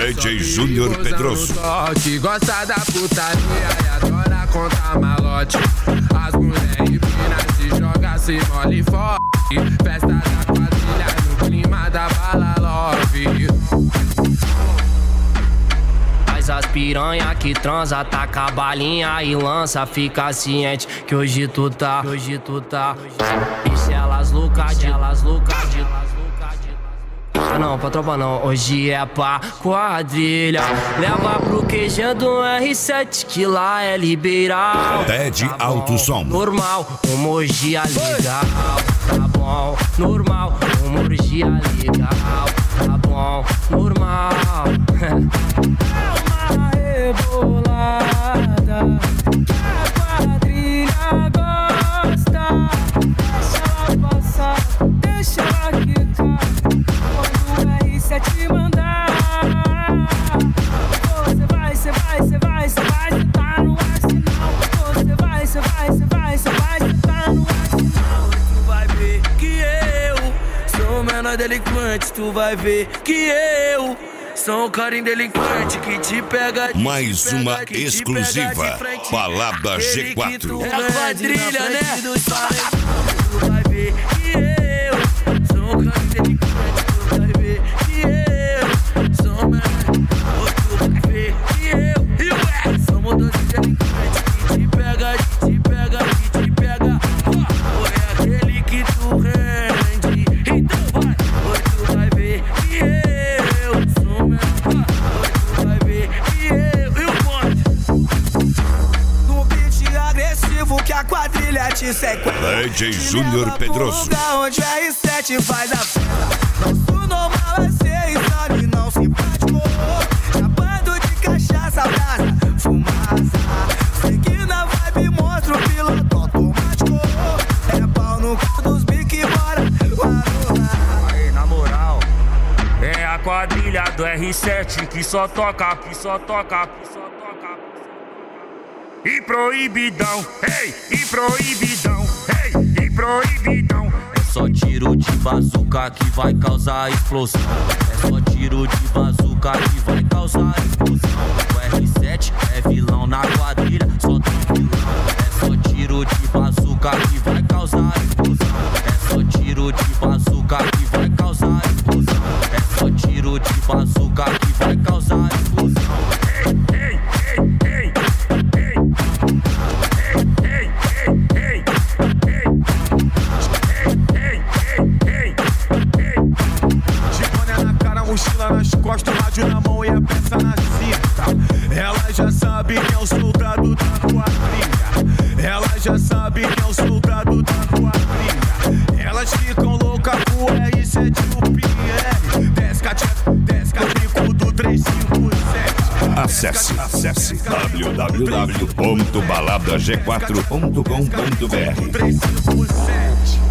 DJ Júnior Pedroso. Que gosta da putaria e adora contar malote. As mulheres finas se joga, se mole forte. Festa da quadrilha no clima da bala love. As piranha que transa, taca a balinha e lança. Fica ciente que hoje tu tá. E se elas loucas de não, pra tropa não, hoje é pra quadrilha. Leva pro QG do R7 que lá é liberal. Ted Alto Som. Normal, uma orgia legal. Tá bom, normal, uma orgia legal. Tá bom, normal. É uma rebolada que a quadrilha gosta. Deixa ela passar, deixa ela quicar. Quando o R7 mandar, você vai sentar no arsenal. Você vai sentar no arsenal. Tu vai ver que eu sou o menor delinquente. Tu vai ver que eu sou um carinho delinquente que te pega. Mais uma exclusiva. Balada G4. É a quadrilha, né? Tu vai ver que eu sou um carinho delinquente. Tu vai ver que eu sou um menor. Tu vai ver que eu e o R somos dois delinquentes que te pega. Ou é aquele que tu rende. Então vai. Ou tu vai ver que eu sou o menor. Ou tu vai ver que eu e o monte. No beat agressivo que a quadrilha te sequestra. DJ Júnior Pedroso. Lugar onde o R7 faz a festa. Nosso normal é ser exame não simpático. Chapando de cachaça, brasa, fumaça. Seguindo a vibe, mostra o piloto automático. É pau no cu dos bique, bora. Aí, na moral, é a quadrilha do R7 que só toca. E proibidão, ei, e proibidão, ei, e proibidão. É só tiro de bazuca que vai causar explosão. É só tiro de bazuca que vai causar explosão. O R7 é vilão na quadrilha, só tem vilão. É só tiro de bazuca que vai causar explosão. É só tiro de bazuca que vai causar explosão. É só tiro de bazuca que vai causar explosão. Ei, ei, ei, ei. Chicone na cara, mochila nas costas, rádio na mão e a peça na cinta. Ela já sabe que é o soldado da quadrilha. Ela já sabe que é o soldado da quadrilha. Elas ficam loucas com o R7 e o PR. 10 catico do 357. Acesse www.baladag4.com.br. 357